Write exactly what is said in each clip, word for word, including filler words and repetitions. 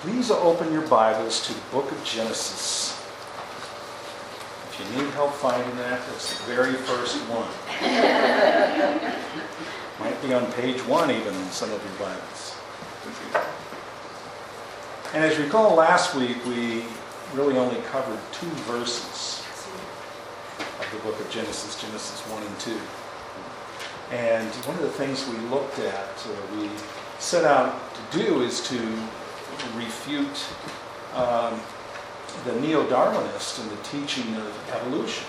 please open your Bibles to the book of Genesis. If you need help finding that, it's the very first one. Might be on page one even in some of your Bibles. And as you recall, last week we really only covered two verses of the book of Genesis, Genesis one and two. And one of the things we looked at, uh, we set out to do, is to refute um, the neo-Darwinist and the teaching of evolution.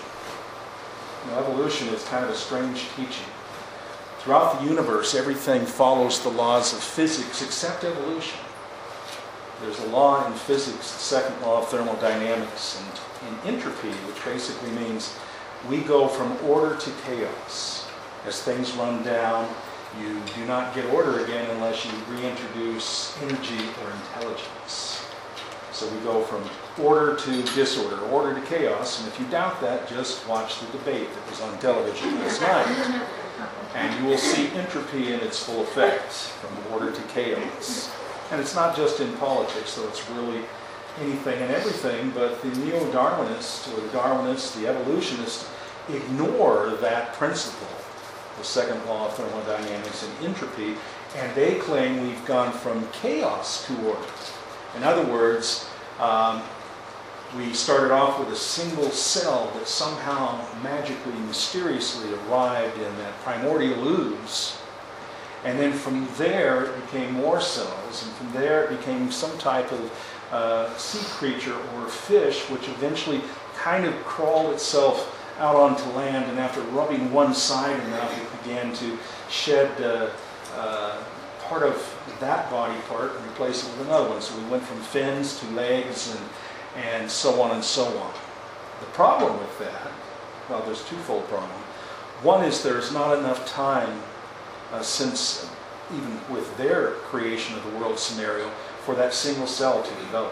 You know, evolution is kind of a strange teaching. Throughout the universe, everything follows the laws of physics except evolution. There's a law in physics, the second law of thermodynamics, and in entropy, which basically means we go from order to chaos. As things run down, you do not get order again unless you reintroduce energy or intelligence. So we go from order to disorder, order to chaos, and if you doubt that, just watch the debate that was on television last night. And you will see entropy in its full effect, from order to chaos. And it's not just in politics, though it's really anything and everything, but the neo-Darwinists, or the Darwinists, the evolutionists, ignore that principle, the second law of thermodynamics and entropy, and they claim we've gone from chaos to order. In other words, um, we started off with a single cell that somehow magically, mysteriously arrived in that primordial ooze, and then from there it became more cells, and from there it became some type of uh, sea creature or fish, which eventually kind of crawled itself out onto land, and after rubbing one side enough, it began to shed uh, uh, part of that body part and replace it with another one. So we went from fins to legs and, and so on and so on. The problem with that, well, there's a twofold problem. One is there's not enough time uh, since, even with their creation of the world scenario, for that single cell to develop.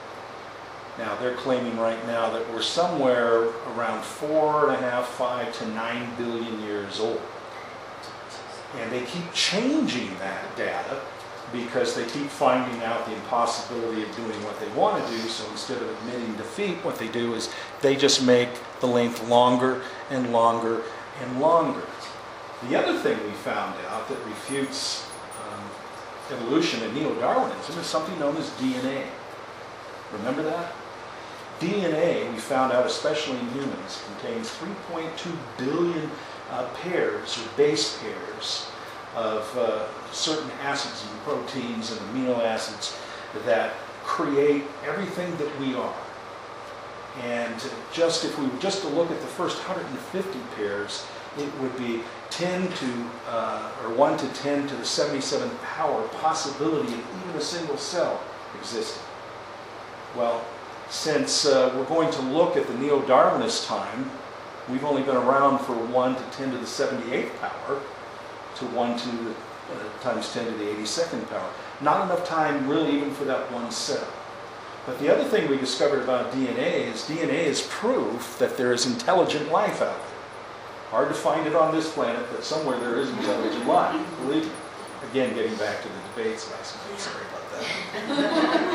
Now, they're claiming right now that we're somewhere around four and a half, five to nine billion years old. And they keep changing that data because they keep finding out the impossibility of doing what they want to do. So instead of admitting defeat, what they do is they just make the length longer and longer and longer. The other thing we found out that refutes um, evolution and neo-Darwinism is something known as D N A. Remember that? D N A, we found out, especially in humans, contains three point two billion uh, pairs or base pairs of uh, certain acids and proteins and amino acids that create everything that we are. And just if we were just to look at the first one hundred fifty pairs, it would be ten to uh, or one to ten to the seventy-seventh power possibility of even a single cell existing. Well, since uh, we're going to look at the neo-Darwinist time, we've only been around for one to ten to the seventy-eighth power to one to the, uh, times ten to the eighty-second power. Not enough time really even for that one cell. But the other thing we discovered about D N A is D N A is proof that there is intelligent life out there. Hard to find it on this planet, but somewhere there is intelligent life, believe me. Again, getting back to the debates last night, sorry about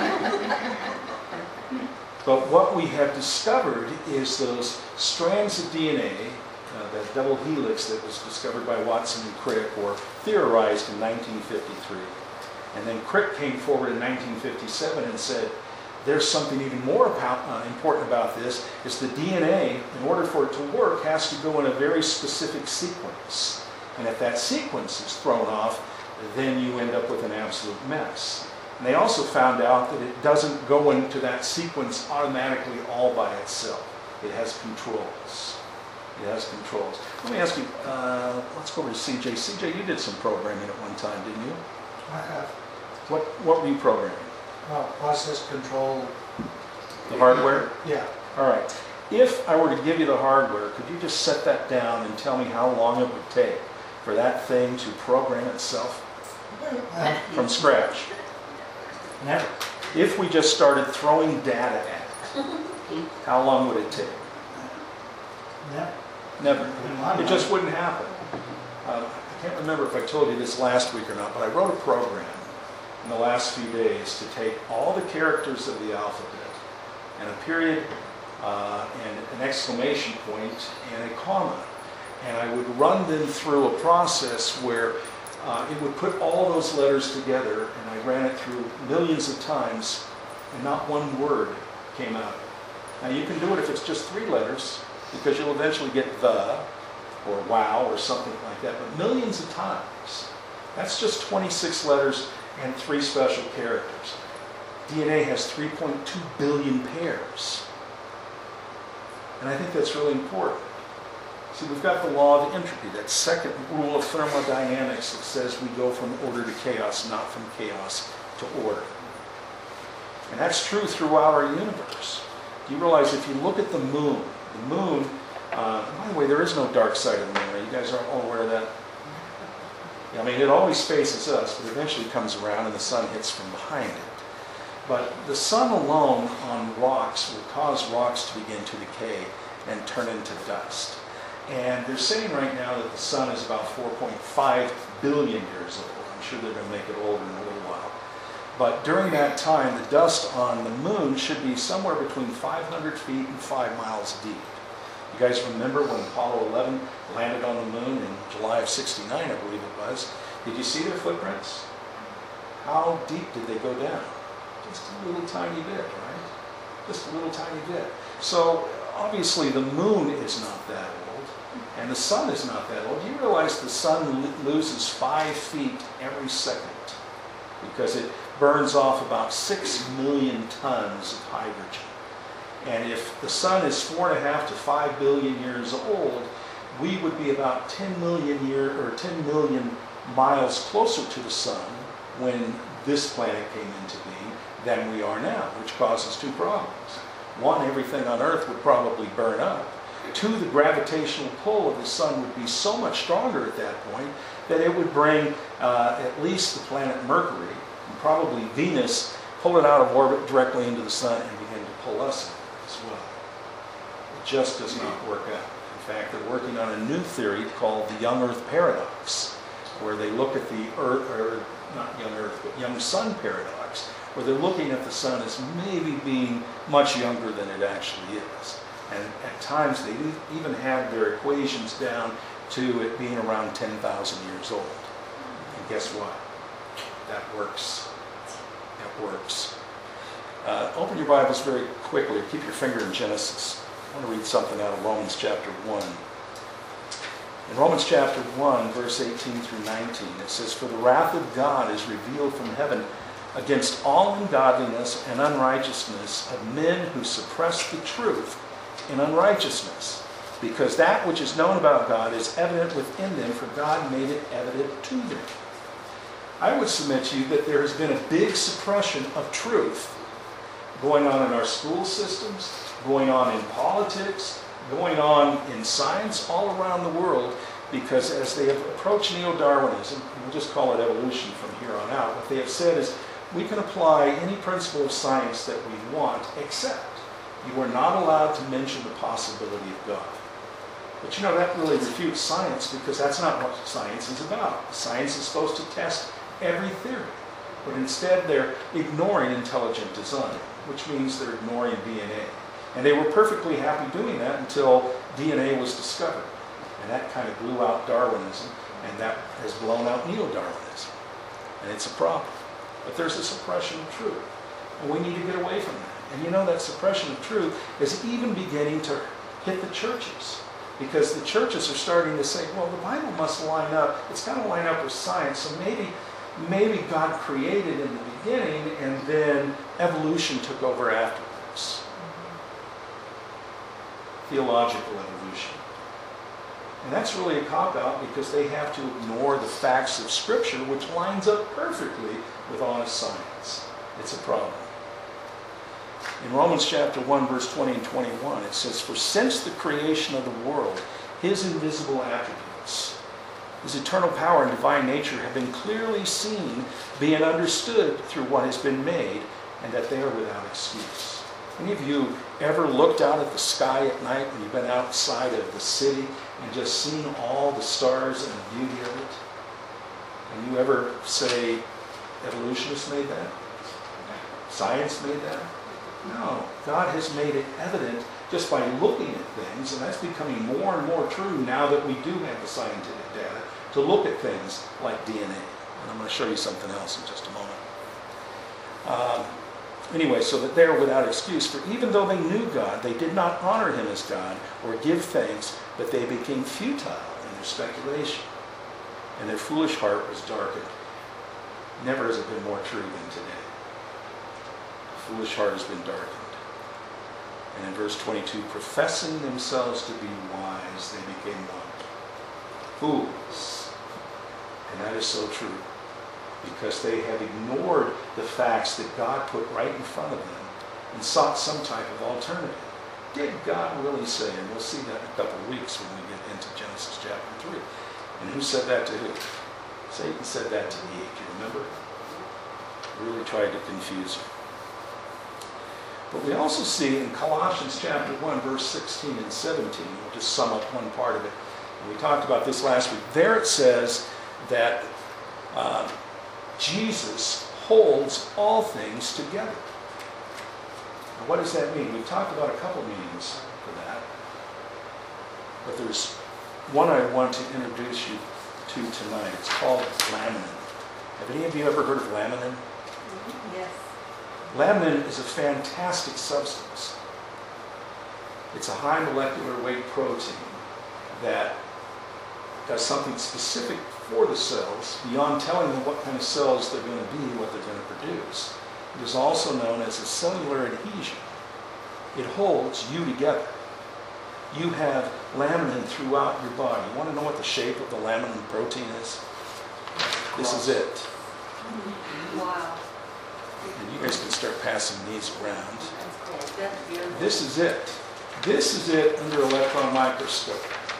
that. But what we have discovered is those strands of D N A, uh, that double helix that was discovered by Watson and Crick, or theorized in nineteen fifty-three. And then Crick came forward in nineteen fifty-seven and said, there's something even more about, uh, important about this, is the D N A, in order for it to work, has to go in a very specific sequence. And if that sequence is thrown off, then you end up with an absolute mess. And they also found out that it doesn't go into that sequence automatically all by itself. It has controls. It has controls. Let me ask you, uh, let's go over to C J. C J, you did some programming at one time, didn't you? I have. What, what were you programming? Uh, process control. The hardware? Yeah. All right. If I were to give you the hardware, could you just set that down and tell me how long it would take for that thing to program itself Uh, from scratch? Never. If we just started throwing data at it, how long would it take? Never. Never. It just wouldn't happen. Uh, I can't remember if I told you this last week or not, but I wrote a program in the last few days to take all the characters of the alphabet and a period uh, and an exclamation point and a comma. And I would run them through a process where uh, it would put all those letters together, and I ran it through millions of times, and not one word came out of it. Now you can do it if it's just three letters, because you'll eventually get the, or wow, or something like that, but millions of times. That's just twenty-six letters and three special characters. D N A has three point two billion pairs. And I think that's really important. See, we've got the law of entropy, that second rule of thermodynamics that says we go from order to chaos, not from chaos to order. And that's true throughout our universe. Do you realize if you look at the moon, the moon, uh, by the way, there is no dark side of the moon. Are you guys all aware of that? I mean, it always faces us, but eventually comes around and the sun hits from behind it. But the sun alone on rocks will cause rocks to begin to decay and turn into dust. And they're saying right now that the sun is about four point five billion years old. I'm sure they're going to make it older in a little while. But during that time, the dust on the moon should be somewhere between five hundred feet and five miles deep. You guys remember when Apollo eleven landed on the moon in July of sixty-nine, I believe it was? Did you see their footprints? How deep did they go down? Just a little tiny bit, right? Just a little tiny bit. So obviously the moon is not that old, and the sun is not that old. Do you realize the sun loses five feet every second because it burns off about six million tons of hydrogen? And if the sun is four and a half to five billion years old, we would be about ten million year or ten million miles closer to the sun when this planet came into being than we are now, which causes two problems. One, everything on Earth would probably burn up. Two, the gravitational pull of the sun would be so much stronger at that point that it would bring uh, at least the planet Mercury, and probably Venus, pull it out of orbit directly into the sun and begin to pull us in as well. It just does not work out. In fact, they're working on a new theory called the young Earth paradox, where they look at the Earth, or not young Earth, but young sun paradox, where they're looking at the sun as maybe being much younger than it actually is. And at times they even have their equations down to it being around ten thousand years old. And guess what? That works. That works. Uh, open your Bibles very quickly. Keep your finger in Genesis. I want to read something out of Romans chapter one. In Romans chapter one, verse eighteen through nineteen, it says, "For the wrath of God is revealed from heaven against all ungodliness and unrighteousness of men who suppress the truth in unrighteousness, because that which is known about God is evident within them, for God made it evident to them." I would submit to you that there has been a big suppression of truth going on in our school systems, going on in politics, going on in science all around the world, because as they have approached neo-Darwinism, we'll just call it evolution from here on out, what they have said is we can apply any principle of science that we want, except you are not allowed to mention the possibility of God. But you know, that really refutes science, because that's not what science is about. Science is supposed to test every theory, but instead they're ignoring intelligent design, which means they're ignoring D N A. And they were perfectly happy doing that until D N A was discovered. And that kind of blew out Darwinism, and that has blown out neo-Darwinism. And it's a problem. But there's a suppression of truth, and we need to get away from that. And you know, that suppression of truth is even beginning to hit the churches, because the churches are starting to say, well, the Bible must line up, it's got to line up with science, so maybe, maybe God created in the beginning, and then evolution took over afterwards. Theological evolution. And that's really a cop-out, because they have to ignore the facts of Scripture, which lines up perfectly with honest science. It's a problem. In Romans chapter one, verse twenty and twenty-one, it says, "For since the creation of the world, His invisible attributes, His eternal power and divine nature have been clearly seen, being understood through what has been made, and that they are without excuse." Any of you ever looked out at the sky at night when you've been outside of the city and just seen all the stars and the beauty of it? And you ever say, evolutionists made that? Science made that? No. God has made it evident just by looking at things, and that's becoming more and more true now that we do have the scientific data to look at things like D N A. And I'm going to show you something else in just a moment. Um, anyway, so that they are without excuse, for even though they knew God, they did not honor him as God or give thanks, but they became futile in their speculation, and their foolish heart was darkened. Never has it been more true than today. The foolish heart has been darkened. And in verse twenty-two, professing themselves to be wise, they became what? Fools. And that is so true, because they have ignored the facts that God put right in front of them and sought some type of alternative. Did God really say? And we'll see that in a couple of weeks when we get into Genesis chapter three. And who said that to who? Satan said that to Eve. Do you remember? Really tried to confuse her. But we also see in Colossians chapter one, verse sixteen and seventeen, we'll just sum up one part of it. And we talked about this last week. There it says that uh, Jesus holds all things together. Now, what does that mean? We've talked about a couple meanings for that. But there's one I want to introduce you to tonight. It's called laminin. Have any of you ever heard of laminin? Yes. Laminin is a fantastic substance. It's a high molecular weight protein that does something specific for the cells beyond telling them what kind of cells they're going to be, what they're going to produce. It is also known as a cellular adhesion. It holds you together. You have laminin throughout your body. You want to know what the shape of the laminin protein is? This is it. Wow. And you guys can start passing these around. That's cool. That's beautiful. This is it. This is it under electron microscope,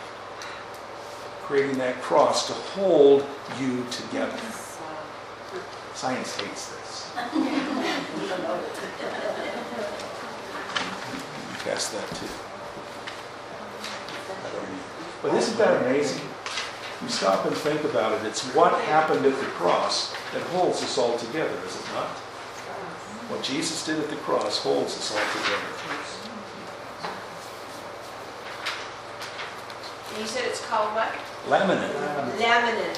creating that cross to hold you together. Wow. Science hates this. Pass that too. But isn't that amazing? You stop and think about it. It's what happened at the cross that holds us all together, is it not? What Jesus did at the cross holds us all together. And you said it's called what? Laminin. Laminin.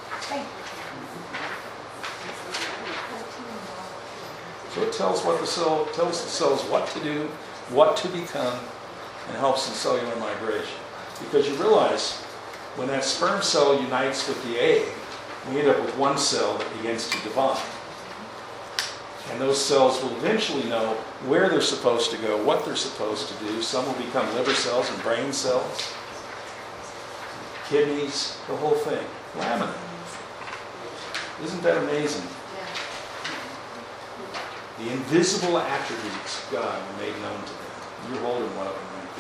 So it tells what the cell tells the cells what to do, what to become, and helps in cellular migration. Because you realize when that sperm cell unites with the egg, we end up with one cell that begins to divide. And those cells will eventually know where they're supposed to go, what they're supposed to do. Some will become liver cells and brain cells, kidneys, the whole thing. Laminin. Isn't that amazing? The invisible attributes of God were made known to them. You're holding one of them right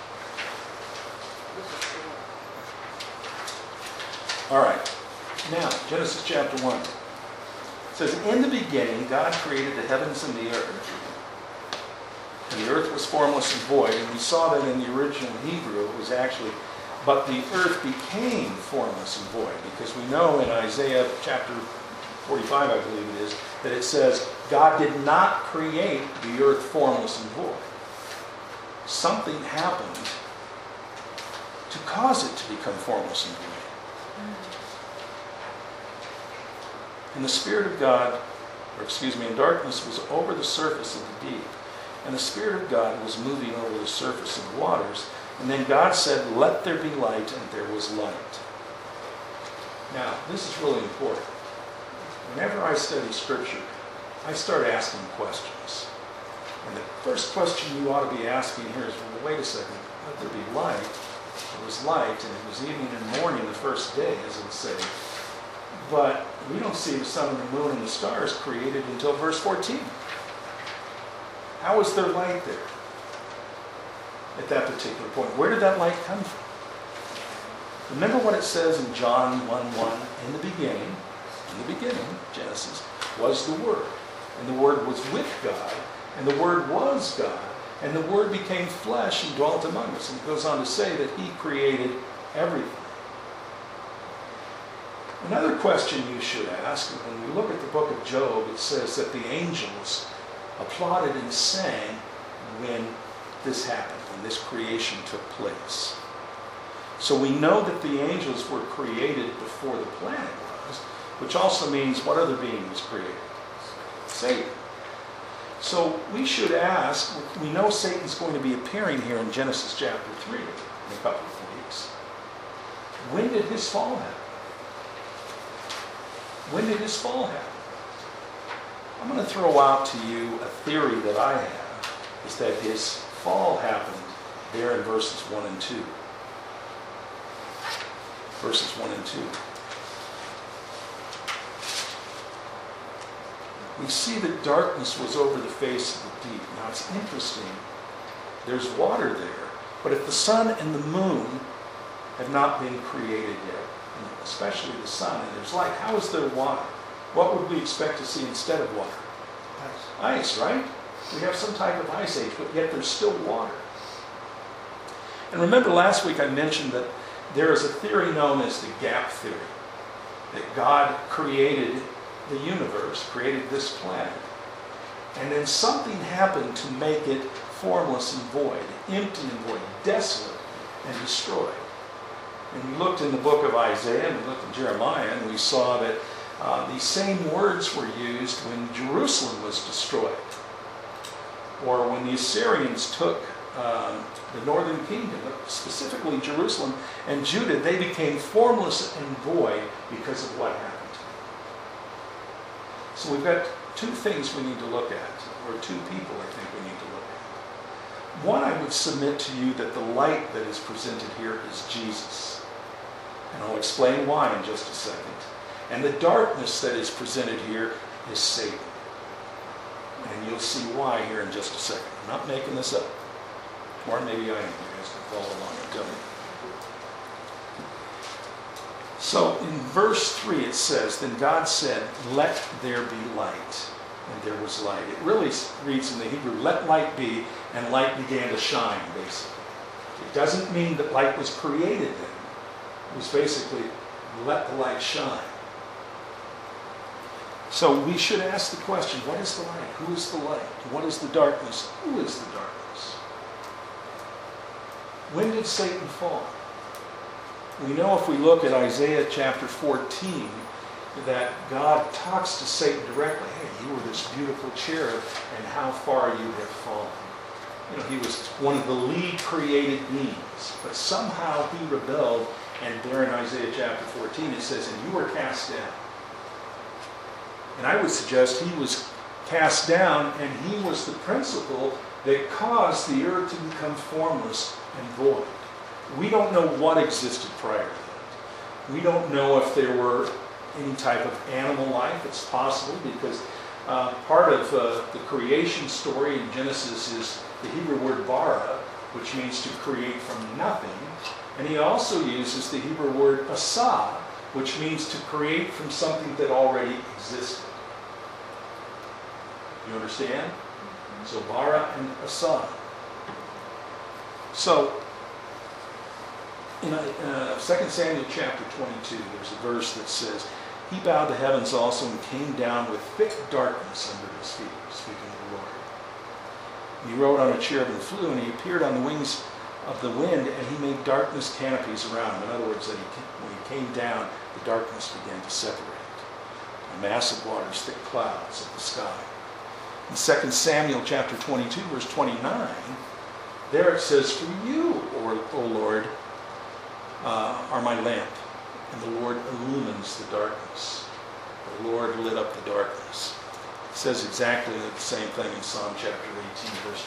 there. All right. Now, Genesis chapter one. It says, in the beginning, God created the heavens and the earth. And the earth was formless and void. And we saw that in the original Hebrew, it was actually, but the earth became formless and void. Because we know in Isaiah chapter forty-five, I believe it is, that it says, God did not create the earth formless and void. Something happened to cause it to become formless and void. And the Spirit of God, or excuse me, and darkness was over the surface of the deep. And the Spirit of God was moving over the surface of the waters. And then God said, let there be light, and there was light. Now, this is really important. Whenever I study Scripture, I start asking questions. And the first question you ought to be asking here is, well, wait a second, let there be light. It was light, and it was evening and morning the first day, as it would say. But we don't see the sun and the moon and the stars created until verse fourteen. How is there light there at that particular point? Where did that light come from? Remember what it says in John one one, in the beginning, in the beginning, Genesis, was the Word. And the Word was with God, and the Word was God, and the Word became flesh and dwelt among us. And it goes on to say that He created everything. Another question you should ask, when we look at the book of Job, it says that the angels applauded and sang when this happened, when this creation took place. So we know that the angels were created before the planet was, which also means what other being was created? Satan. So we should ask, we know Satan's going to be appearing here in Genesis chapter three in a couple of weeks. When did his fall happen? When did his fall happen? I'm going to throw out to you a theory that I have, is that his fall happened there in verses one and two. Verses one and two. We see that darkness was over the face of the deep. Now it's interesting. There's water there, but if the sun and the moon have not been created yet, especially the sun, and there's light, how is there water? What would we expect to see instead of water? Ice. Ice, right? We have some type of ice age, but yet there's still water. And remember last week I mentioned that there is a theory known as the gap theory, that God created the universe, created this planet, and then something happened to make it formless and void, empty and void, desolate and destroyed. And we looked in the book of Isaiah, and we looked in Jeremiah, and we saw that uh, these same words were used when Jerusalem was destroyed, or when the Assyrians took um, the northern kingdom, specifically Jerusalem and Judah. They became formless and void because of what happened. So we've got two things we need to look at, or two people I think we need to look at. One, I would submit to you that the light that is presented here is Jesus. And I'll explain why in just a second. And the darkness that is presented here is Satan. And you'll see why here in just a second. I'm not making this up. Or maybe I am. You guys can follow along and tell me. So in verse three it says, then God said, let there be light. And there was light. It really reads in the Hebrew, let light be, and light began to shine, basically. It doesn't mean that light was created then. It was basically, let the light shine. So we should ask the question, what is the light? Who is the light? What is the darkness? Who is the darkness? When did Satan fall? We know if we look at Isaiah chapter fourteen, that God talks to Satan directly. Hey, you were this beautiful cherub, and how far you have fallen. You know, he was one of the lead created beings, but somehow he rebelled, and there in Isaiah chapter fourteen it says, and you were cast down. And I would suggest he was cast down, and he was the principle that caused the earth to become formless and void. We don't know what existed prior to that. We don't know if there were any type of animal life. It's possible because uh, part of uh, the creation story in Genesis is the Hebrew word bara, which means to create from nothing. And he also uses the Hebrew word asa, which means to create from something that already existed. You understand? So bara and asa. So in uh, Second Samuel chapter twenty-two, there's a verse that says, he bowed the heavens also and came down with thick darkness under his feet, speaking of the Lord. And he rode on a cherub and flew, and he appeared on the wings of the wind, and he made darkness canopies around him. In other words, that he, when he came down, the darkness began to separate. A mass of waters, thick clouds of the sky. In Second Samuel chapter twenty-two, verse twenty-nine, there it says, for you, O Lord, uh, are my lamp, and the Lord illumines the darkness. The Lord lit up the darkness. It says exactly the same thing in Psalm chapter eighteen, verse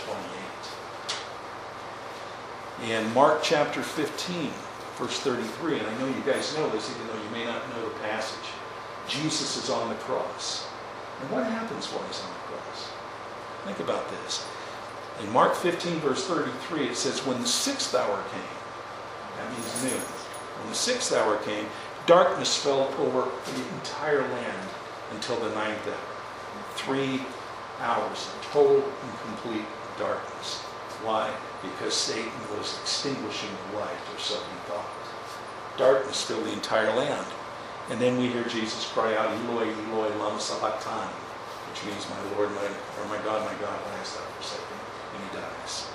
twenty-eight. In Mark chapter fifteen, verse thirty-three, and I know you guys know this, even though you may not know the passage, Jesus is on the cross. And what happens while he's on the cross? Think about this. In Mark fifteen, verse thirty-three, it says, when the sixth hour came, that means noon, when the sixth hour came, darkness fell over the entire land until the ninth hour. Three hours of total and complete darkness. Why? Because Satan was extinguishing the light, or so he thought. Darkness filled the entire land. And then we hear Jesus cry out, Eloi, Eloi, lama sabachthani, which means, my Lord, my, or my God, my God, why hast thou forsaken me? And he dies.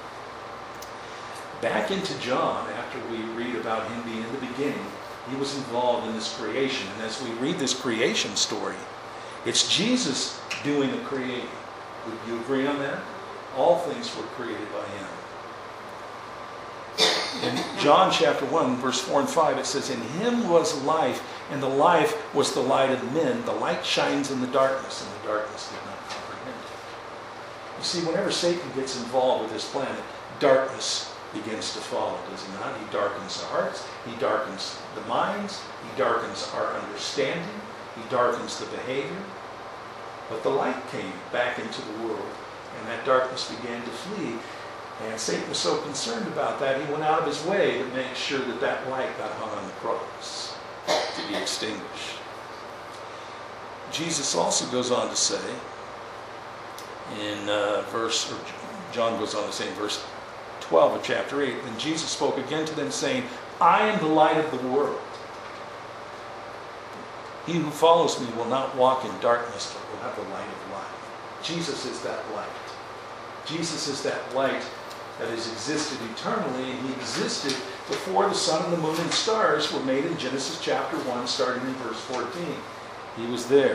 Back into John, after we read about him being in the beginning, he was involved in this creation. And as we read this creation story, it's Jesus doing the creating. Would you agree on that? All things were created by him. In John chapter one, verse four and five, it says, in him was life, and the life was the light of men. The light shines in the darkness, and the darkness did not comprehend it. You see, whenever Satan gets involved with this planet, darkness begins to follow, does he not? He darkens the hearts, he darkens the minds, he darkens our understanding, he darkens the behavior. But the light came back into the world, and that darkness began to flee. And Satan was so concerned about that, he went out of his way to make sure that that light got hung on the cross to be extinguished. Jesus also goes on to say, in uh, verse, or John goes on to say in verse twelve of chapter eight, then Jesus spoke again to them, saying, I am the light of the world. He who follows me will not walk in darkness, but will have the light of life. Jesus is that light. Jesus is that light that has existed eternally, and he existed before the sun and the moon and stars were made in Genesis chapter one, starting in verse fourteen. He was there.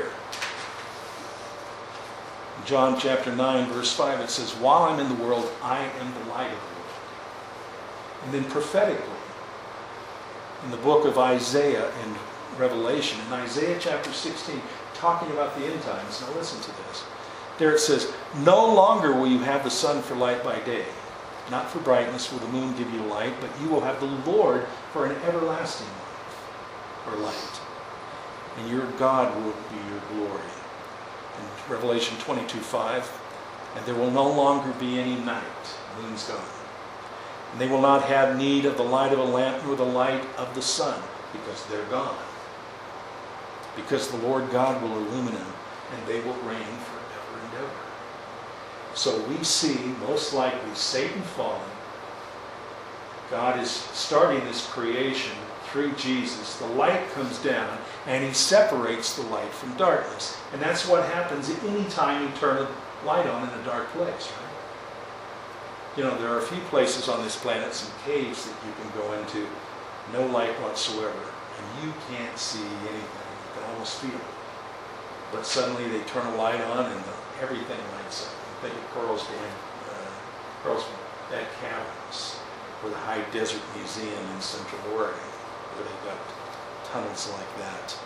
In John chapter nine, verse five, it says, while I'm in the world, I am the light of the world. And then prophetically, in the book of Isaiah and Revelation, in Isaiah chapter sixteen, talking about the end times. Now listen to this. There it says, no longer will you have the sun for light by day, not for brightness will the moon give you light, but you will have the Lord for an everlasting light, or light. And your God will be your glory. In Revelation twenty-two five, and there will no longer be any night. The moon's gone. And they will not have need of the light of a lamp nor the light of the sun, because they're gone. Because the Lord God will illumine them, and they will reign forever and ever. So we see, most likely, Satan falling. God is starting this creation through Jesus. The light comes down, and he separates the light from darkness. And that's what happens any time you turn a light on in a dark place, right? You know, there are a few places on this planet, some caves that you can go into, no light whatsoever, and you can't see anything. You can almost feel it. But suddenly they turn a light on and the, everything lights up. Think of Carl's Dam, uh, Carlsbad Caverns, or the High Desert Museum in Central Oregon, where they've got tunnels like that.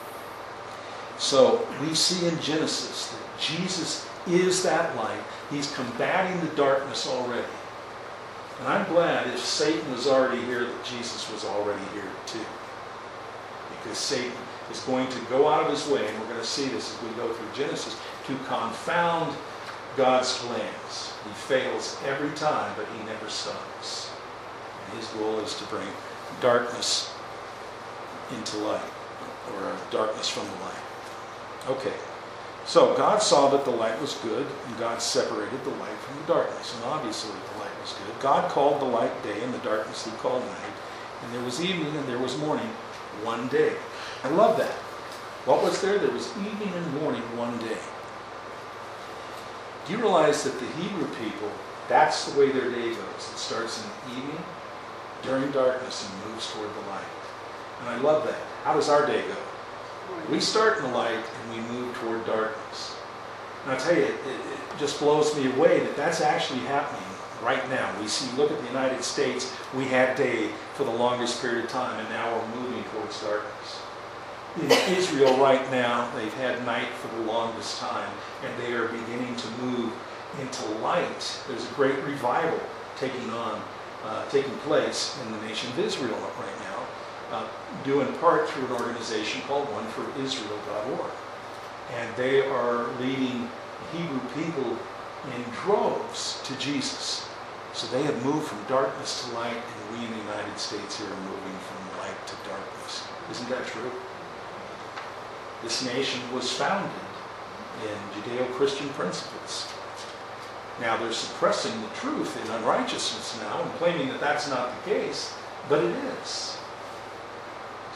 So we see in Genesis that Jesus is that light. He's combating the darkness already. And I'm glad if Satan was already here, that Jesus was already here too. Because Satan is going to go out of his way, and we're going to see this as we go through Genesis, to confound God's plans. He fails every time, but he never stops. And his goal is to bring darkness into light, or darkness from the light. Okay, so God saw that the light was good, and God separated the light from the darkness. And obviously the light was good. God called the light day, and the darkness he called night. And there was evening and there was morning one day. I love that. What was there? There was evening and morning one day. Do you realize that the Hebrew people, that's the way their day goes? It starts in the evening, during darkness, and moves toward the light. And I love that. How does our day go? We start in the light and we move toward darkness. And I tell you, it, it, it just blows me away that that's actually happening right now. We see, look at the United States, we had day for the longest period of time, and now we're moving towards darkness. In Israel right now, they've had night for the longest time, and they are beginning to move into light. There's a great revival taking on, uh, taking place in the nation of Israel right now, uh, due in part through an organization called one for Israel dot org. And they are leading Hebrew people in droves to Jesus. So they have moved from darkness to light, and we in the United States here are moving from light to darkness. Isn't that true? This nation was founded in Judeo-Christian principles. Now they're suppressing the truth in unrighteousness now and claiming that that's not the case, but it is.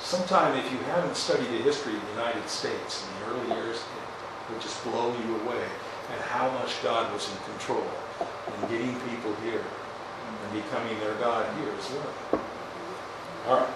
sometime if you haven't studied the history of the United States in the early years, it would just blow you away at how much God was in control in getting people here and becoming their God here as well. All right.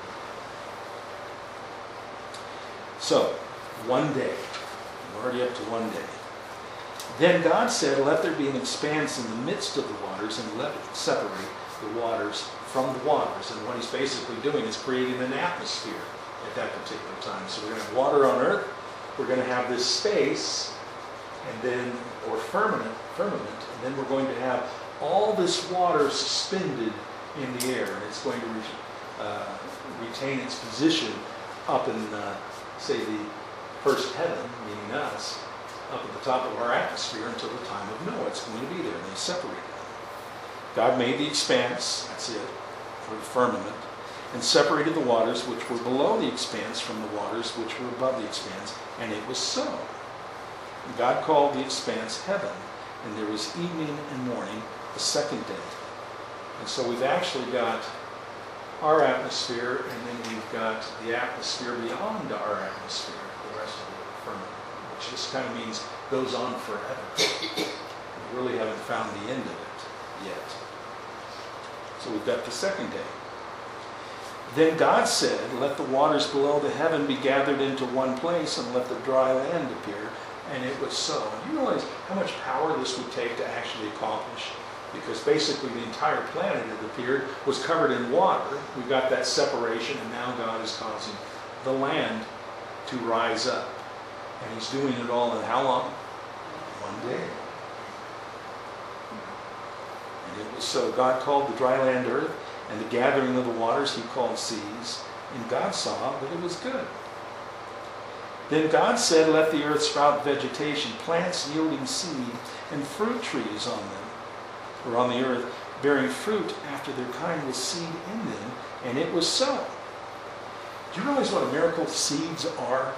So, one day. We're already up to one day. Then God said, let there be an expanse in the midst of the waters, and let it separate the waters from the waters. And what he's basically doing is creating an atmosphere at that particular time. So we're going to have water on earth, we're going to have this space, and then, or firmament, firmament, and then we're going to have all this water suspended in the air, and it's going to re uh, retain its position up in, uh, say, the first heaven, meaning us, up at the top of our atmosphere until the time of Noah. It's going to be there, and they separated them. God made the expanse, that's it, or the firmament, and separated the waters which were below the expanse from the waters which were above the expanse, and it was so. And God called the expanse heaven, and there was evening and morning the second day. And so we've actually got our atmosphere, and then we've got the atmosphere beyond our atmosphere, the rest of the firmament, which just kind of means goes on forever. We really haven't found the end of it yet. So we've got the second day. Then God said, let the waters below the heaven be gathered into one place, and let the dry land appear. And it was so. And you realize how much power this would take to actually accomplish? Because basically the entire planet, it appeared, was covered in water. We've got that separation, and now God is causing the land to rise up. And he's doing it all in how long? One day. And it was so. God called the dry land earth, and the gathering of the waters he called seas. And God saw that it was good. Then God said, let the earth sprout vegetation, plants yielding seed, and fruit trees on them, or on the earth, bearing fruit after their kind with seed in them. And it was so. Do you realize what a miracle seeds are?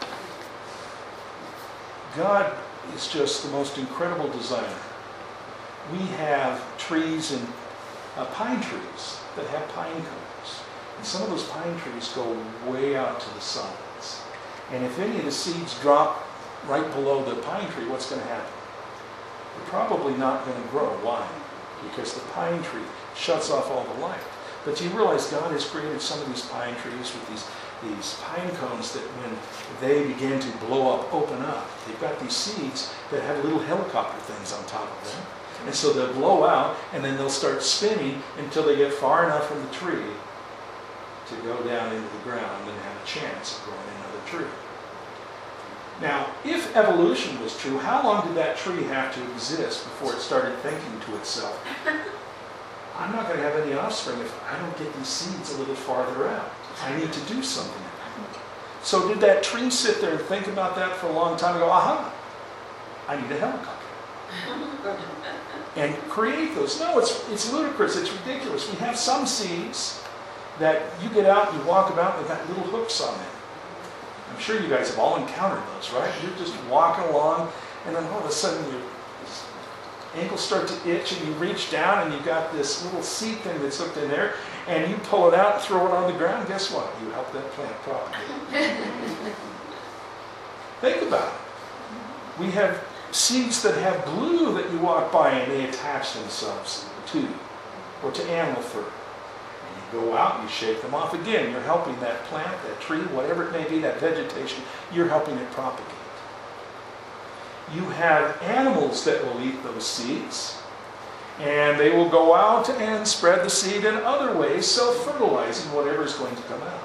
God is just the most incredible designer. We have trees and uh, pine trees that have pine cones. And some of those pine trees go way out to the sides. And if any of the seeds drop right below the pine tree, what's going to happen? They're probably not going to grow. Why? Because the pine tree shuts off all the light. But do you realize God has created some of these pine trees with these, these pine cones that when they begin to blow up, open up, they've got these seeds that have little helicopter things on top of them. And so they'll blow out, and then they'll start spinning until they get far enough from the tree to go down into the ground and have a chance of growing another tree. Now, if evolution was true, how long did that tree have to exist before it started thinking to itself, I'm not going to have any offspring if I don't get these seeds a little farther out. I need to do something. So did that tree sit there and think about that for a long time and go, aha, I need a helicopter. And create those. No, it's, it's ludicrous. It's ridiculous. We have some seeds that you get out, you walk about, and they've got little hooks on them. I'm sure you guys have all encountered those, right? You're just walking along, and then all of a sudden your ankles start to itch, and you reach down, and you've got this little seed thing that's hooked in there, and you pull it out and throw it on the ground. Guess what? You help that plant propagate. Think about it. We have seeds that have glue that you walk by, and they attach themselves to, or to animal fur. Go out and you shake them off again. You're helping that plant, that tree, whatever it may be, that vegetation, you're helping it propagate. You have animals that will eat those seeds, and they will go out and spread the seed in other ways, self-fertilizing whatever is going to come out.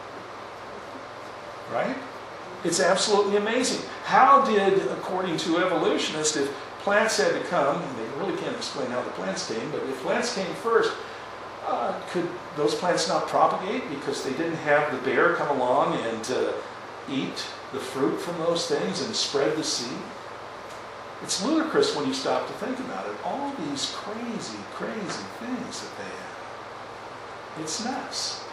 Right? It's absolutely amazing. How did, according to evolutionists, if plants had to come, and they really can't explain how the plants came, but if plants came first, Uh, could those plants not propagate because they didn't have the bear come along and uh, eat the fruit from those things and spread the seed? It's ludicrous when you stop to think about it. All these crazy, crazy things that they have. It's nuts.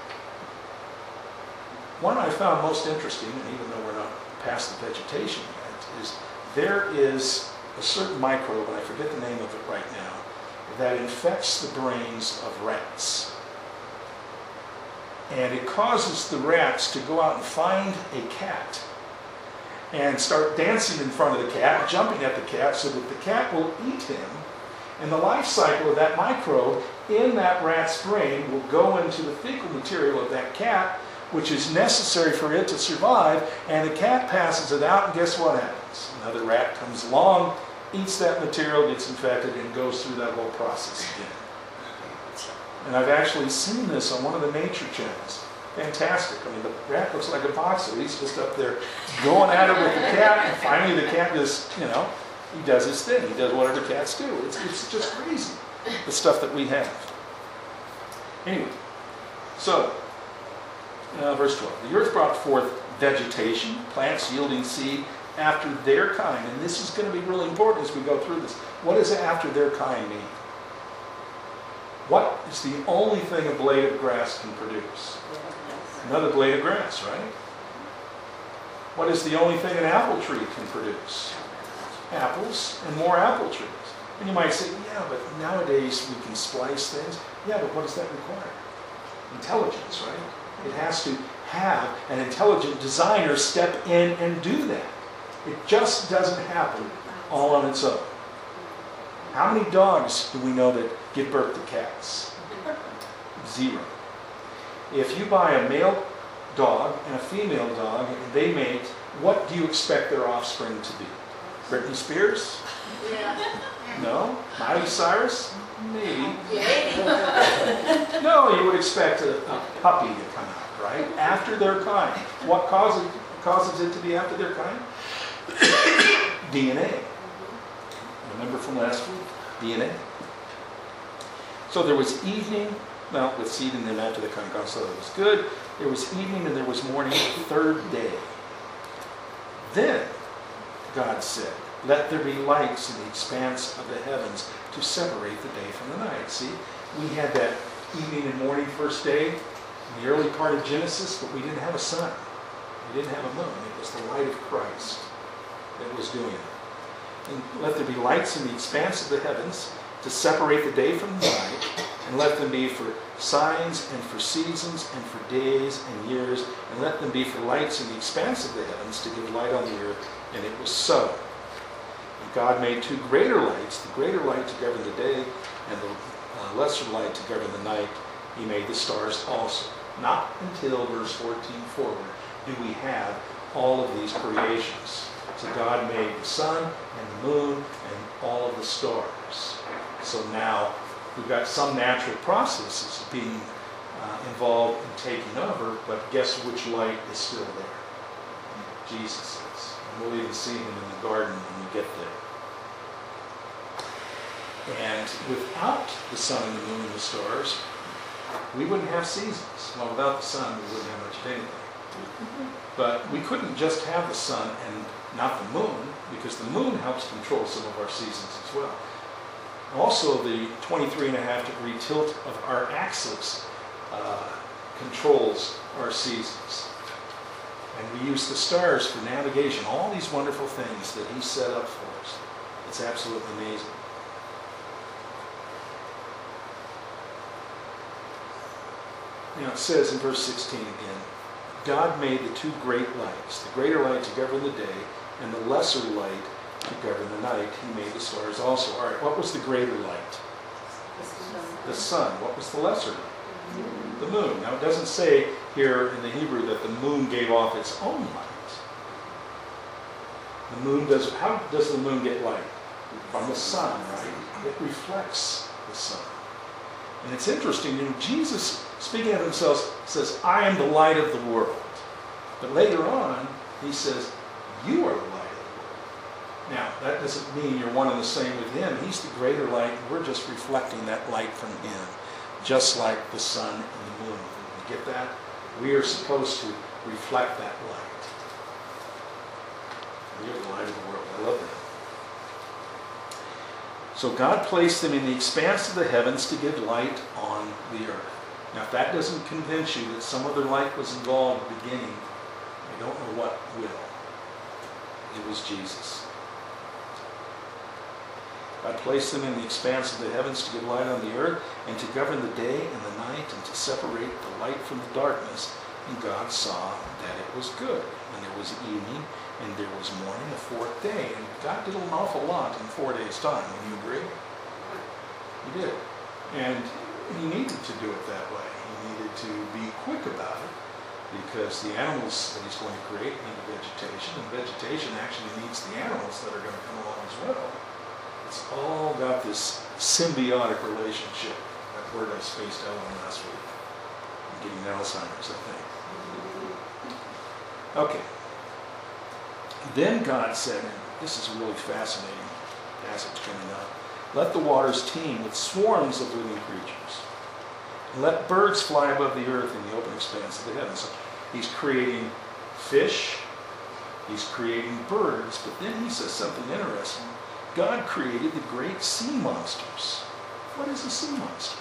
One I found most interesting, and even though we're not past the vegetation yet, is there is a certain microbe, and I forget the name of it right now, that infects the brains of rats. And it causes the rats to go out and find a cat and start dancing in front of the cat, jumping at the cat so that the cat will eat him. And the life cycle of that microbe in that rat's brain will go into the fecal material of that cat, which is necessary for it to survive, and the cat passes it out, and guess what happens? Another rat comes along, eats that material, gets infected, and goes through that whole process again. And I've actually seen this on one of the nature channels. Fantastic. I mean, the rat looks like a boxer. He's just up there going at it with the cat, and finally the cat just, you know, he does his thing. He does whatever cats do. It's, it's just crazy, the stuff that we have. Anyway, so, uh, verse twelve. The earth brought forth vegetation, plants yielding seed after their kind. And this is going to be really important as we go through this. What does after their kind mean? What is the only thing a blade of grass can produce? Another blade of grass, right? What is the only thing an apple tree can produce? Apples and more apple trees. And you might say, yeah, but nowadays we can splice things. Yeah, but what does that require? Intelligence, right? It has to have an intelligent designer step in and do that. It just doesn't happen all on its own. How many dogs do we know that give birth to cats? Zero. If you buy a male dog and a female dog and they mate, what do you expect their offspring to be? Britney Spears? Yeah. No? Miley Cyrus? Maybe. Yeah. No, you would expect a, a puppy to come out, right? After their kind. What causes, causes it to be after their kind? D N A. Remember from last week? D N A. So there was evening, well, with seed in them after the kind, God saw that it was good. There was evening and there was morning, the third day. Then God said, let there be lights in the expanse of the heavens to separate the day from the night. See, we had that evening and morning first day in the early part of Genesis, but we didn't have a sun. We didn't have a moon. It was the light of Christ that was doing it. And let there be lights in the expanse of the heavens to separate the day from the night, and let them be for signs and for seasons and for days and years, and let them be for lights in the expanse of the heavens to give light on the earth. And it was so. And God made two greater lights, the greater light to govern the day and the uh, lesser light to govern the night. He made the stars also. Not until verse fourteen forward do we have all of these creations. So God made the sun and the moon and all of the stars. So now we've got some natural processes being uh, involved in taking over, but guess which light is still there? Jesus is. And we'll even see him in the garden when we get there. And without the sun and the moon and the stars, we wouldn't have seasons. Well, without the sun, we wouldn't have much of anything. But we couldn't just have the sun and not the moon, because the moon helps control some of our seasons as well. Also, the twenty-three and a half degree tilt of our axis uh, controls our seasons. And we use the stars for navigation, all these wonderful things that he set up for us. It's absolutely amazing. Now it says in verse sixteen again, God made the two great lights, the greater light to govern the day, and the lesser light to govern the night. He made the stars also. All right, what was the greater light? The sun. What was the lesser light? The moon. Now it doesn't say here in the Hebrew that the moon gave off its own light. The moon does, how does the moon get light? From the sun, right? It reflects the sun. And it's interesting, you know, Jesus, speaking of himself, says, I am the light of the world. But later on, he says, you are the light of the world. Now, that doesn't mean you're one and the same with him. He's the greater light, and we're just reflecting that light from him, just like the sun and the moon. You get that? We are supposed to reflect that light. We are the light of the world. I love that. So God placed them in the expanse of the heavens to give light on the earth. Now, if that doesn't convince you that some other light was involved at the beginning, I don't know what will. It was Jesus. God placed them in the expanse of the heavens to give light on the earth, and to govern the day and the night, and to separate the light from the darkness. And God saw that it was good. And there was evening, and there was morning, the fourth day. And God did an awful lot in four days' time. Would you agree? He did. And he needed to do it that way. He needed to be quick about it, because the animals that he's going to create need vegetation, and vegetation actually needs the animals that are going to come along as well. It's all got this symbiotic relationship. That word I spaced out on last week. I'm getting Alzheimer's, I think. Okay. Then God said, and this is a really fascinating passage coming up, let the waters teem with swarms of living creatures. And let birds fly above the earth in the open expanse of the heavens. So he's creating fish, he's creating birds, but then he says something interesting. God created the great sea monsters. What is a sea monster?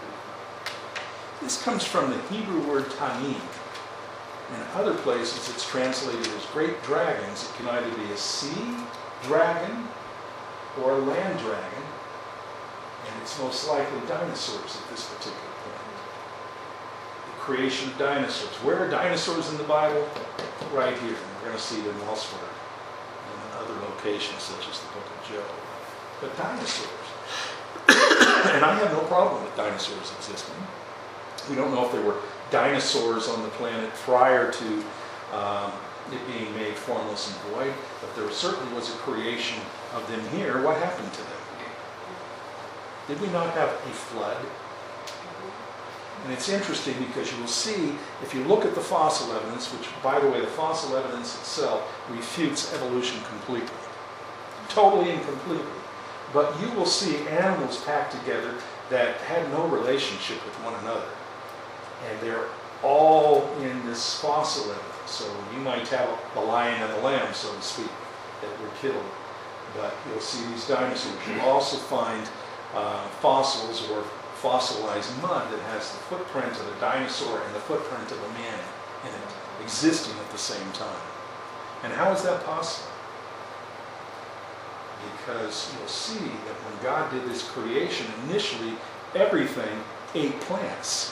This comes from the Hebrew word tanim. In other places it's translated as great dragons. It can either be a sea dragon or a land dragon, and it's most likely dinosaurs at this particular point. The creation of dinosaurs. Where are dinosaurs in the Bible? Right here. And we're going to see them elsewhere in other locations such as the book of Job. But dinosaurs. And I have no problem with dinosaurs existing. We don't know if there were dinosaurs on the planet prior to um, it being made formless and void, but there certainly was a creation of them here. What happened to them? Did we not have a flood? And it's interesting because you will see, if you look at the fossil evidence, which, by the way, the fossil evidence itself refutes evolution completely. Totally and completely. But you will see animals packed together that had no relationship with one another. And they're all in this fossil evidence. So you might have the lion and the lamb, so to speak, that were killed. But you'll see these dinosaurs. You'll also find uh, fossils or fossilized mud that has the footprint of a dinosaur and the footprint of a man in it, existing at the same time. And how is that possible? Because you'll see that when God did this creation, initially everything ate plants.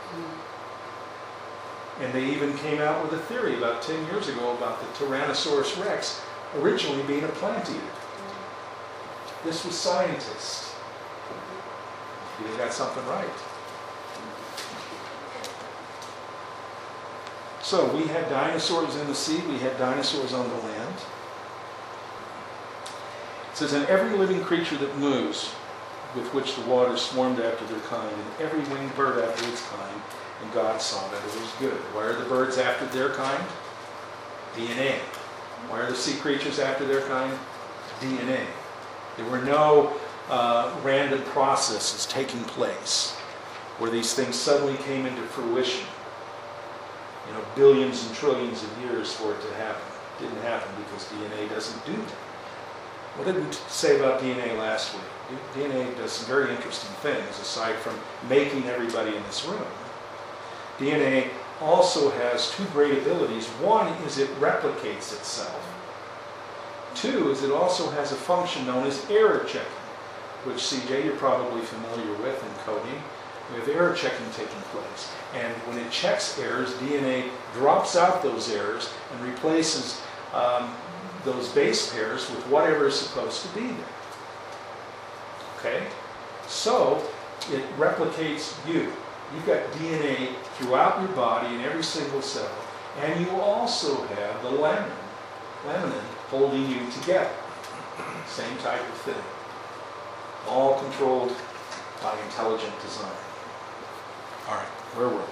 And they even came out with a theory about ten years ago about the Tyrannosaurus Rex originally being a plant eater. This was scientists. They got something right. So we had dinosaurs in the sea, we had dinosaurs on the land. It says, and every living creature that moves, with which the waters swarmed after their kind, and every winged bird after its kind, and God saw that it was good. Why are the birds after their kind? D N A. Why are the sea creatures after their kind? D N A. There were no uh, random processes taking place where these things suddenly came into fruition. You know, billions and trillions of years for it to happen. It didn't happen because D N A doesn't do that. What did we say about D N A last week? D N A does some very interesting things aside from making everybody in this room. D N A also has two great abilities. One is it replicates itself. Two is it also has a function known as error checking, which C J you're probably familiar with in coding. We have error checking taking place. And when it checks errors, D N A drops out those errors and replaces um, those base pairs with whatever is supposed to be there. Okay? So it replicates you. You've got D N A throughout your body in every single cell. And you also have the laminin, laminin holding you together. Same type of thing. All controlled by intelligent design. All right, where were we?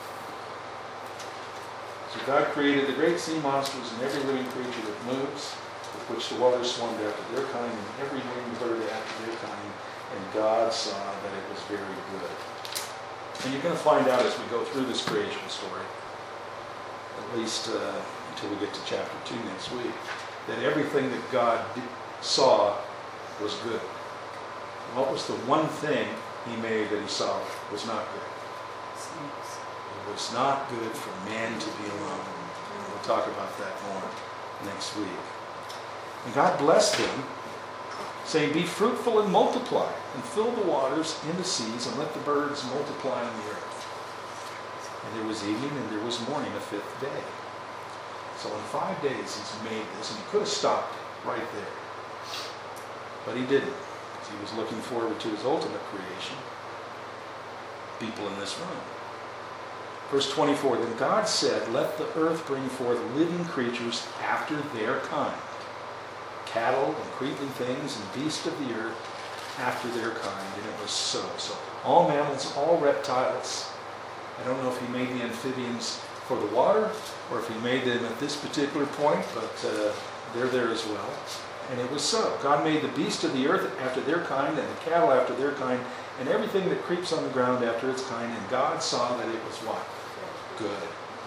So God created the great sea monsters and every living creature that moves, with which the waters swarmed after their kind, and every winged bird after their kind. And God saw that it was very good. And you're going to find out as we go through this creation story, at least uh, until we get to chapter two next week, that everything that God did, saw was good. What was the one thing he made that he saw was not good? It was not good for man to be alone. And we'll talk about that more next week. And God blessed them, saying, "Be fruitful and multiply, and fill the waters and the seas, and let the birds multiply on the earth." And there was evening and there was morning, a fifth day. So in five days he's made this, and he could have stopped right there. But he didn't. He was looking forward to his ultimate creation, people in this room. Verse twenty-four, "Then God said, let the earth bring forth living creatures after their kind, cattle and creeping things and beasts of the earth after their kind." And it was so. So all mammals, all reptiles. I don't know if he made the amphibians for the water or if he made them at this particular point, but uh, they're there as well. And it was so. God made the beasts of the earth after their kind, and the cattle after their kind, and everything that creeps on the ground after its kind. And God saw that it was what? Good.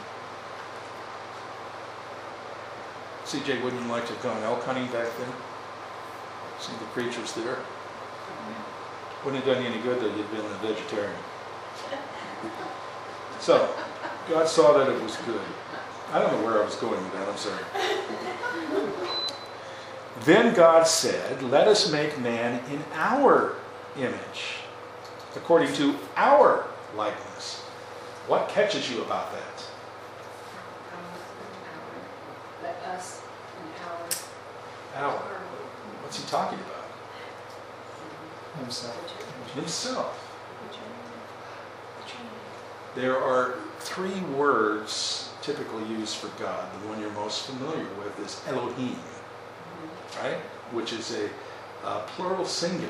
C J, wouldn't you like to have gone elk hunting back then? See the creatures there? Wouldn't have done you any good though, you'd been a vegetarian. So, God saw that it was good. I don't know where I was going with that, I'm sorry. Then God said, let us make man in our image, according to our likeness. What catches you about that? Let us and Our. What's he talking about? Himself. Himself. There are three words typically used for God. The one you're most familiar with is Elohim, right? Which is a, a plural singular.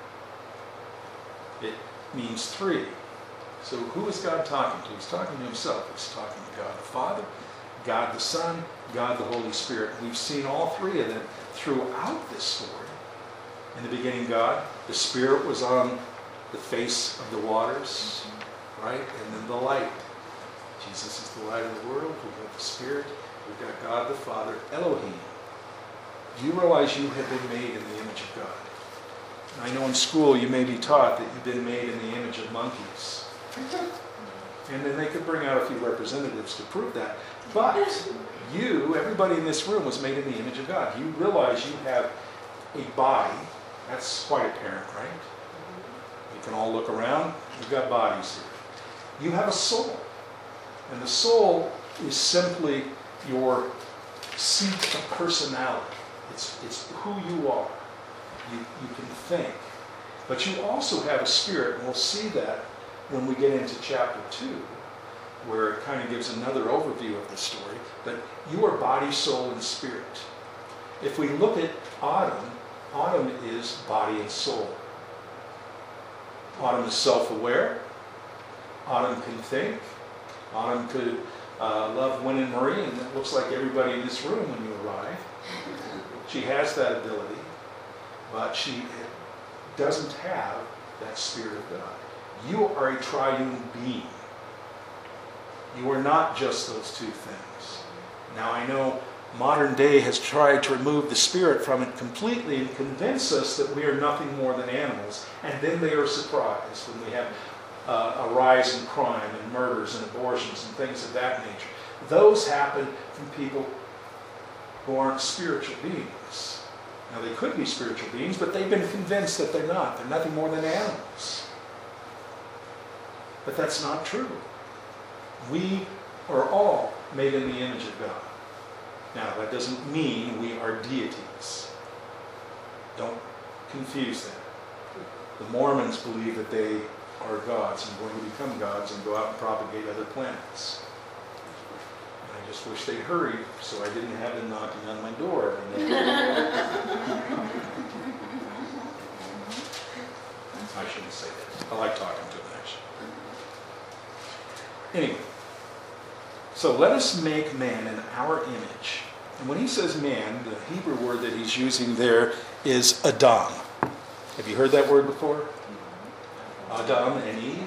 It means three. So who is God talking to? He's talking to himself. He's talking to God the Father, God the Son, God the Holy Spirit. We've seen all three of them throughout this story. In the beginning, God, the Spirit was on the face of the waters, right? And then the light. Jesus is the light of the world. We've got the Spirit. We've got God the Father, Elohim. Do you realize you have been made in the image of God? And I know in school you may be taught that you've been made in the image of monkeys. And then they could bring out a few representatives to prove that. But you, everybody in this room, was made in the image of God. You realize you have a body. That's quite apparent, right? You can all look around. You've got bodies here. You have a soul. And the soul is simply your seat of personality. It's, it's who you are. You, you can think. But you also have a spirit, and we'll see that when we get into chapter two, where it kind of gives another overview of the story. But you are body, soul, and spirit. If we look at Adam, Adam is body and soul. Adam is self-aware. Adam can think. Adam could uh, love Wynn and Marie, and it looks like everybody in this room when you arrive. She has that ability, but she doesn't have that Spirit of God. You are a triune being. You are not just those two things. Now I know modern day has tried to remove the Spirit from it completely and convince us that we are nothing more than animals, and then they are surprised when we have uh, a rise in crime and murders and abortions and things of that nature. Those happen from people who aren't spiritual beings. Now they could be spiritual beings, but they've been convinced that they're not. They're nothing more than animals. But that's not true. We are all made in the image of God. Now, that doesn't mean we are deities. Don't confuse that. The Mormons believe that they are gods and going to become gods and go out and propagate other planets. And I just wish they'd hurry so I didn't have them knocking on my door. I shouldn't say that. I like talking to them, actually. Anyway, so let us make man in our image. And when he says man, the Hebrew word that he's using there is Adam. Have you heard that word before? Adam and Eve.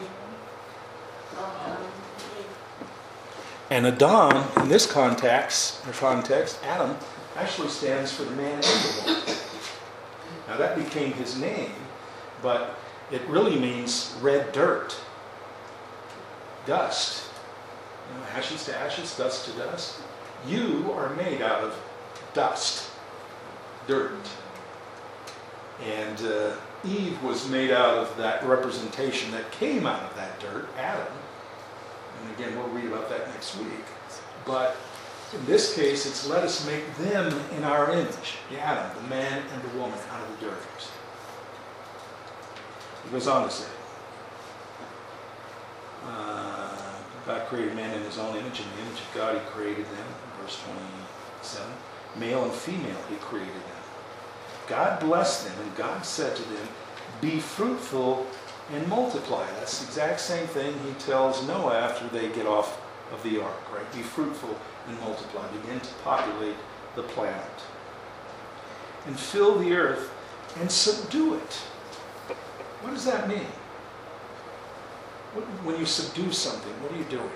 And Adam, in this context, or context, Adam, actually stands for the man and the woman. Now that became his name, but it really means red dirt. Dust. You know, ashes to ashes, dust to dust. You are made out of dust, dirt. And uh, Eve was made out of that representation that came out of that dirt, Adam. And again, we'll read about that next week. But in this case, it's let us make them in our image, the Adam, the man and the woman, out of the dirt. He goes on to say, uh, God created man in his own image. In the image of God he created them. Verse twenty-seven. Male and female he created them. God blessed them, and God said to them, be fruitful and multiply. That's the exact same thing he tells Noah after they get off of the ark, right? Be fruitful and multiply. Begin to populate the planet. And fill the earth and subdue it. What does that mean? When you subdue something, what are you doing?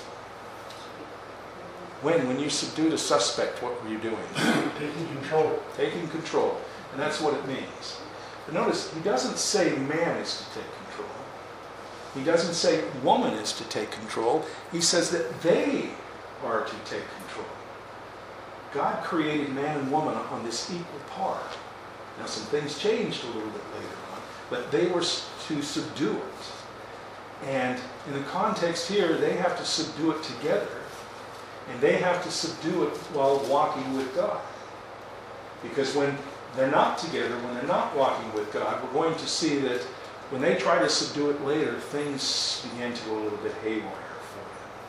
When? When you subdued a suspect, what were you doing? Taking control. Taking control. And that's what it means. But notice, he doesn't say man is to take control. He doesn't say woman is to take control. He says that they are to take control. God created man and woman on this equal par. Now some things changed a little bit later on, but they were to subdue it. And in the context here, they have to subdue it together. And they have to subdue it while walking with God. Because when they're not together, when they're not walking with God, we're going to see that when they try to subdue it later, things begin to go a little bit haywire for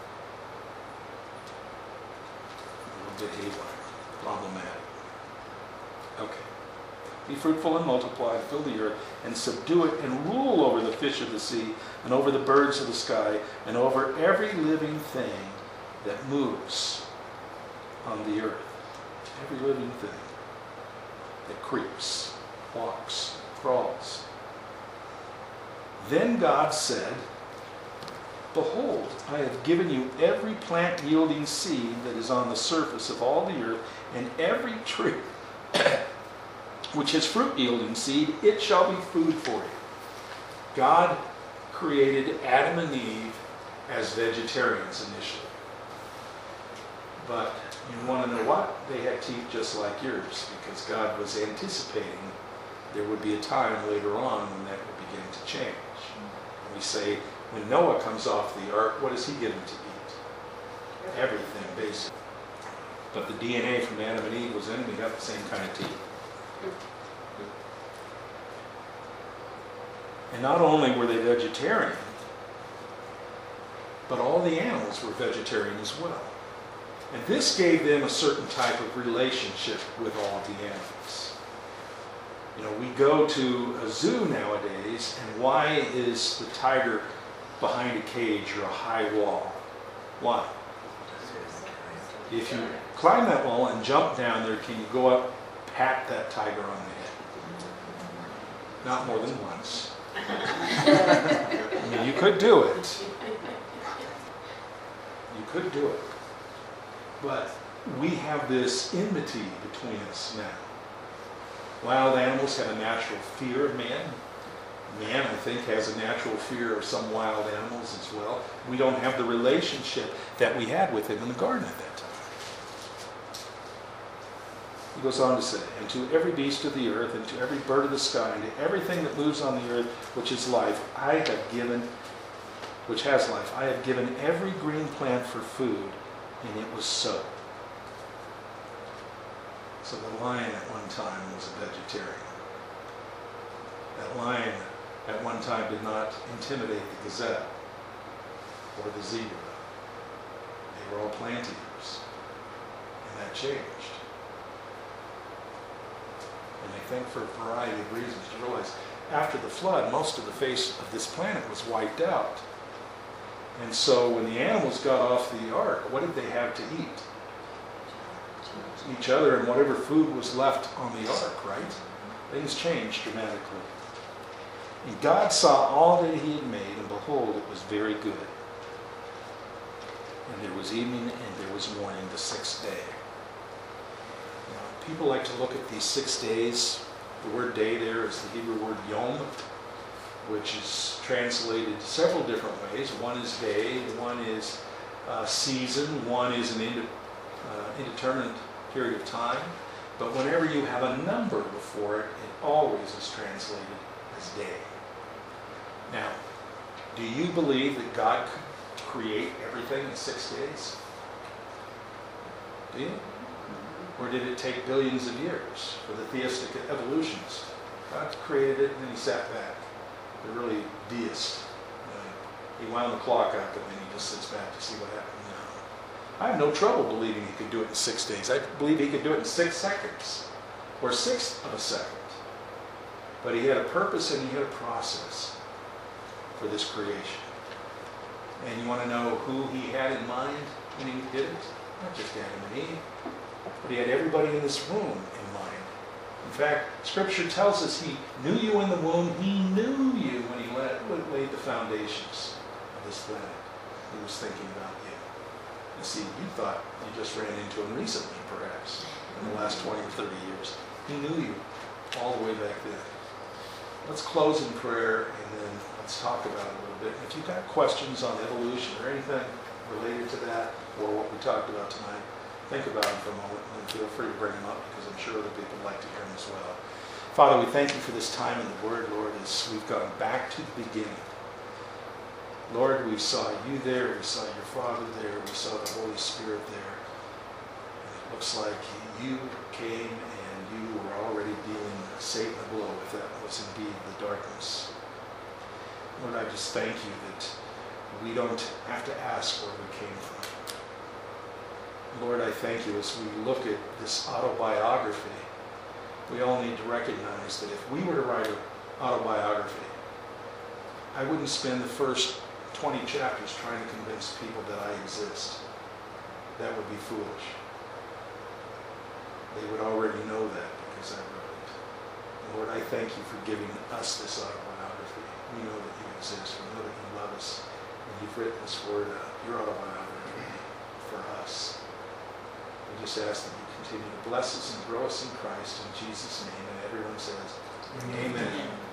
them. A little bit haywire, problematic. Okay. Be fruitful and multiply, fill the earth, and subdue it, and rule over the fish of the sea, and over the birds of the sky, and over every living thing that moves on the earth. Every living thing that creeps, walks, crawls. Then God said, behold, I have given you every plant yielding seed that is on the surface of all the earth, and every tree which is fruit yielding seed, it shall be food for you. God created Adam and Eve as vegetarians initially. But you want to know what? They had teeth just like yours, because God was anticipating there would be a time later on when that would begin to change. And we say, when Noah comes off the ark, what does he get him to eat? Everything, basically. But the D N A from Adam and Eve was in him, he got the same kind of teeth. And not only were they vegetarian, but all the animals were vegetarian as well. And this gave them a certain type of relationship with all the animals. You know, we go to a zoo nowadays, and why is the tiger behind a cage or a high wall? Why? If you climb that wall and jump down there, can you go up, pat that tiger on the head? Not more than once. I mean, you could do it. You could do it. But we have this enmity between us now. Wild animals have a natural fear of man. Man, I think, has a natural fear of some wild animals as well. We don't have the relationship that we had with him in the garden at that time. He goes on to say, and to every beast of the earth, and to every bird of the sky, and to everything that moves on the earth, which is life, I have given, which has life, I have given every green plant for food, and it was so. So the lion at one time was a vegetarian. That lion at one time did not intimidate the gazelle or the zebra. They were all plant eaters. And that changed. And I think for a variety of reasons. You realize, after the flood, most of the face of this planet was wiped out. And so when the animals got off the ark, what did they have to eat? Each other and whatever food was left on the ark, right? Things changed dramatically. And God saw all that he had made, and behold, it was very good. And there was evening and there was morning, the sixth day. Now, people like to look at these six days. The word day there is the Hebrew word yom, which is translated several different ways. One is day, one is uh, season, one is an ind- uh, indeterminate period of time. But whenever you have a number before it, it always is translated as day. Now, do you believe that God could create everything in six days? Do you? Or did it take billions of years for the theistic evolutionist? God created it and then he sat back. The really deist. Uh, he wound the clock up and then he just sits back to see what happened now. I have no trouble believing he could do it in six days. I believe he could do it in six seconds. Or sixth of a second. But he had a purpose and he had a process for this creation. And you want to know who he had in mind when he did it? Not just Adam and Eve, but he had everybody in this room in mind. In fact, Scripture tells us he knew you in the womb. He knew you when he laid the foundations of this planet. He was thinking about you. You see, you thought you just ran into him recently, perhaps, in the last twenty or thirty years. He knew you all the way back then. Let's close in prayer and then let's talk about it a little bit. If you've got questions on evolution or anything related to that or what we talked about tonight, think about them for a moment and feel free to bring them up because I'm sure other people would like to hear them as well. Father, we thank you for this time in the Word, Lord, as we've gone back to the beginning. Lord, we saw you there, we saw your Father there, we saw the Holy Spirit there. And it looks like you came and you were already dealing Satan a blow if that was indeed the darkness. Lord, I just thank you that we don't have to ask where we came from. Lord, I thank you as we look at this autobiography, we all need to recognize that if we were to write an autobiography, I wouldn't spend the first twenty chapters trying to convince people that I exist. That would be foolish. They would already know that because I wrote it. Lord, I thank you for giving us this autobiography. We know that you exist. We know that you love us. And you've written this word, uh, your autobiography, for us. We just ask that you continue to bless us and grow us in Christ in Jesus' name. And everyone says, Amen. Amen.